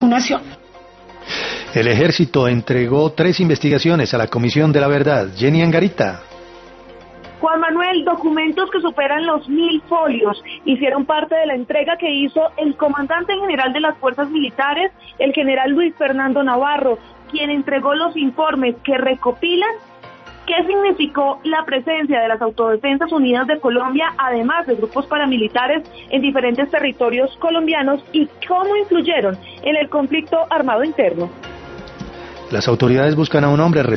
nación. El ejército entregó 3 investigaciones a la Comisión de la Verdad. Jenny Angarita. Juan Manuel, documentos que superan los 1000 folios hicieron parte de la entrega que hizo el comandante general de las fuerzas militares, el general Luis Fernando Navarro, quien entregó los informes que recopilan qué significó la presencia de las Autodefensas Unidas de Colombia, además de grupos paramilitares en diferentes territorios colombianos y cómo influyeron en el conflicto armado interno. Las autoridades buscan a un hombre